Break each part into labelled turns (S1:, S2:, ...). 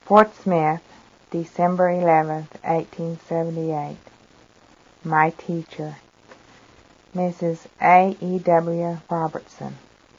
S1: Fort Smith, December 11, 1878. My teacher, Mrs. A. E. W. Robertson.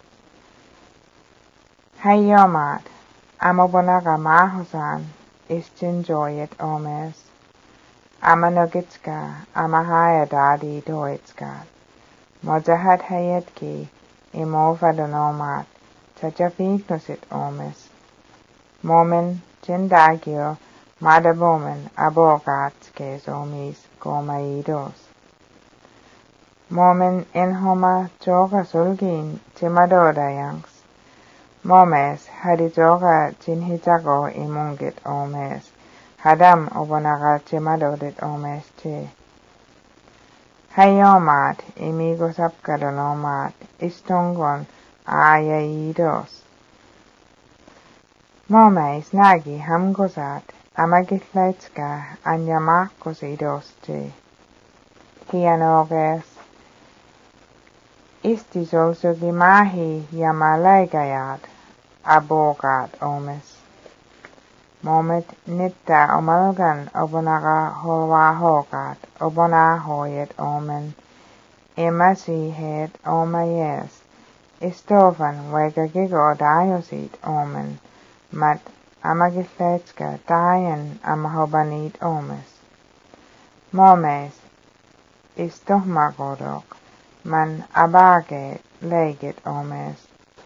S1: Hayomat, Amabonaga Mahosan, Istinjoyet Omes, Amanogitska, Amahayadadi Doitska, Mojahat Hayetki, Imovadonomat, Chachafignosit Omes, Momen Jindagio, Madabomen, Abogatskes Omis, Gomaidos. Momen Inhoma Joga Sulgin, Timadodayangs. Momes hadijoga jinhijago imungit omes, hadam obonaga chimadodit omes che. Hayomat imigos apkadonomat, istongon ayaidos. Momes nagi hamgozat, amagitlaitska anyamakos idos che. Hianoges istizolsugimahi yamalaigayat, abogat omes. Momet nitta omalgan obonaga holwahogat, obonahoyet omen. Imasihet omayes, istofan wegagigo diosit omen. Mat amagitletska dayan amahobanit omes. Momes istohmagodok, man abage legit omes.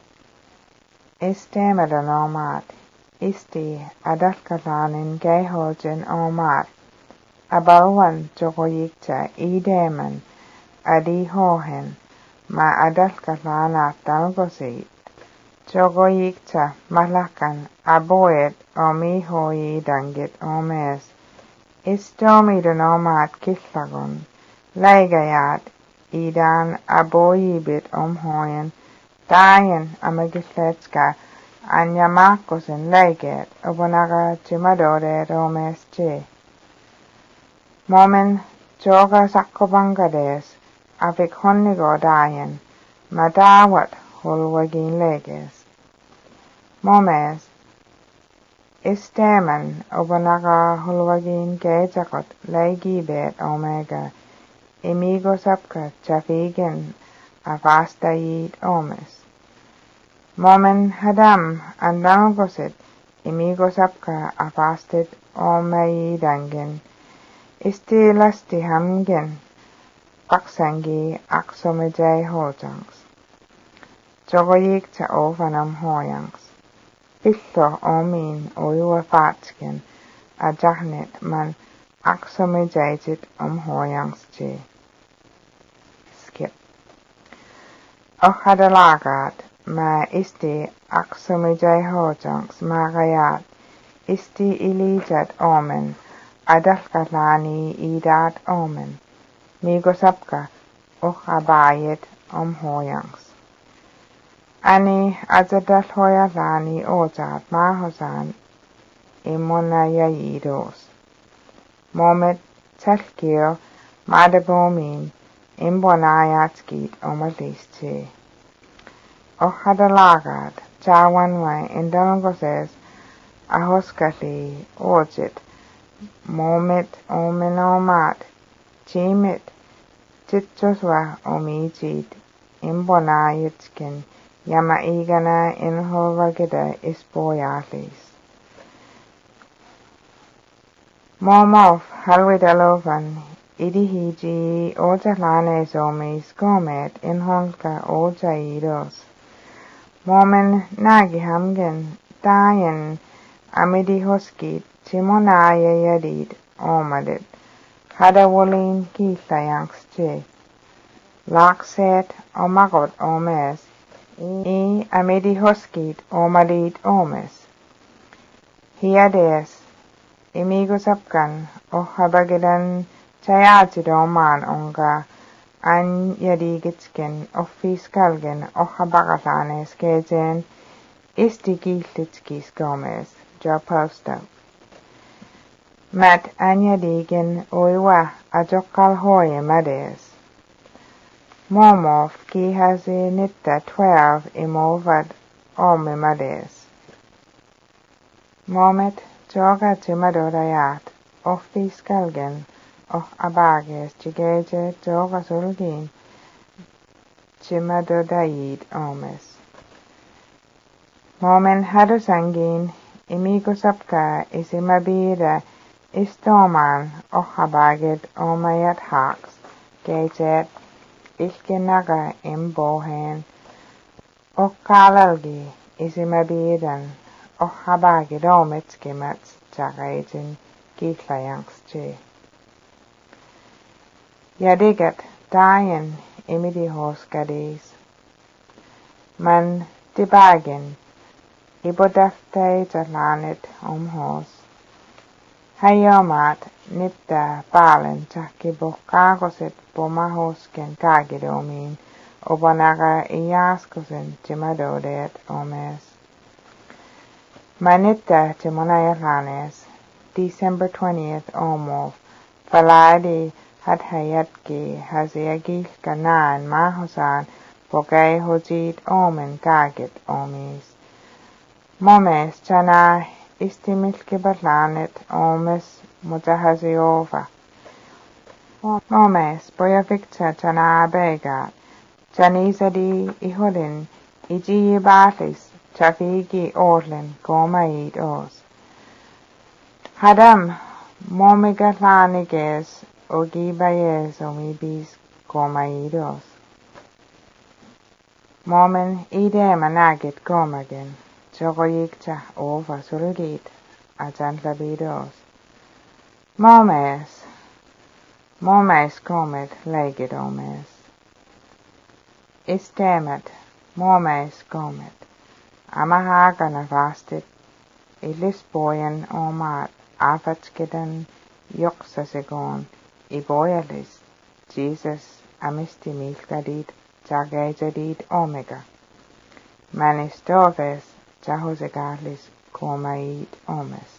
S1: Istemedanomat, isti adalkalanin gehojen omat, abalwan jogoyikta ideman, adihohen, ma adalkalanat dalgosit, jogoyikta malakan aboet omihoyi dangit omes, istomidanomat kislagon, leigayat, idan aboyibit omhoyen, dayan amagitletska anyamakosen leiget obonaga chimadodet omes che. Momen joga sakobangades avik honnigo dayan madawat holwagin leges. Momes isteman obonaga holwagin gejakot leigibet omega imigos apka chafigen avastayid omes. Momen hadam andalgosit imigos apka avastit omayidangen istilasti hamgen baksangi aksomejay hojangs. Jogoyikta ovanam hoyangs. Pillo omin oyua fatsken ajahnet man aksomejayjit hoyangs che. Skip. Ochadalagat ma isti aksomejay hojangs magayat isti ilijat omen adalkalani idat omen migosapka ochabayet hoyangs. Ani ajadal hoyalani ojat mahosan imonayayidos. Momet telkio madabomin imbonayatskit omalische. Ochadalagat chawanway indalgoses ahoskali ojit momet omenomat chimit chitjoswa omijit imbonayitskin yama igana inholvagida ispoyalis. Momof halwidalovan idihiji ojalanes omis gomet inholka ojaidos. Momen nagihamgen dayan amidihoskit chimonayayadid omadit hadawolin kitlayangs che. Lakset omagot omes I amidihoskit omadid omes. Hiades imigosapkan ohabagidan chayajidoman onga anyadigitsken ofiskalgen ohabagalanes kejen istigilitskis gomes joposto. Mat anyadigen oiwa ajokal hoye mades. Momof kihazi nitta 12 imovad omimades. Momet Joga timadorayat, ofti skalgen, och abages chigeje joga sulgin, timadodaid omes. Momen hadusangin, imigo sapka isimabira istoman och abaget omayat haks, gejet ilkenaga imbohen, och kalalgi isimabiran, och abaget ometskimats jagaiten gitlayangstje. Yadigat dayen imidihosgadis. Man dibagen ibodaftei jalanet omhos. Hayomat nitta balen takibo kagoset pomahosken kagidomin obonaga iyaskosen timadodet omes. Manitta timonayalanes December 20th omov faladi hadhayatki haziagil kanan mahosan pogay hojit omen kagit omis. Momes chana istimilki batlanet omes mutahaziova. Momes boyavikta chana abegat chanizadi iholin iji batis chafigi orlin gomaid os. Hadam momigatlaniges ogibayes omibis gomaidos. Momen idem anagit gomagen, jogoyikta ova sulgit ajantlabidos. Momes gomet legit omes. Istemet, momes gomet. Amahagana vastit, ilisboyen omat afatskidan yoksasigon, iboyalis, Jesus amistimilkadit jagajadit omega. Manistoves jahosegalis komait omes.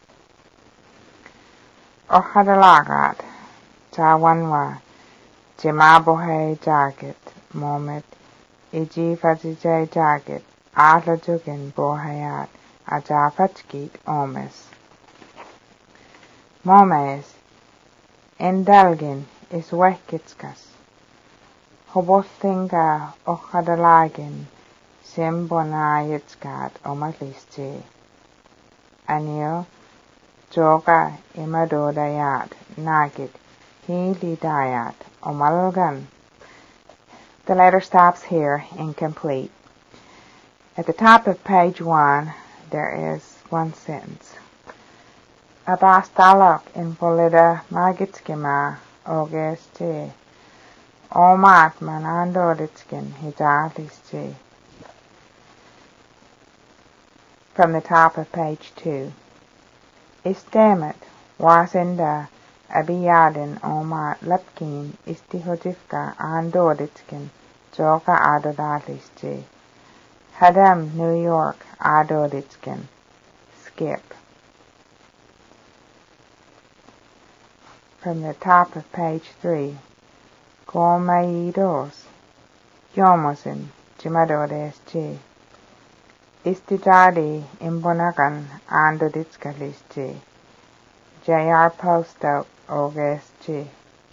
S1: Ohadalagat jawanwa jimabohe jagit momet ijifazijay jagit atlajugin bohayat ajafatskit omes. Momes indalgin is wehkitskas. Hobothinga ochadalagin simbonayitskat omatlisti. Anio joga imadodayat nagit hilidayat omalgan. The letter stops here, incomplete. At the top of page 1, there is one sentence. Abastalok in polida magitskima ogeste. Omat manandoritskin hijalisti. From the top of page 2. Istemet wasinda abiyadin omat lapkin istihodifka andoritskin joka adodalisti. Hadam, New York, adoritskin. Skip. From the top of page 3. Gomaidos. Yomosin, jimadodeschi. Istijadi imbonagan andoditskalisti. J.R. Posto, ogeschi.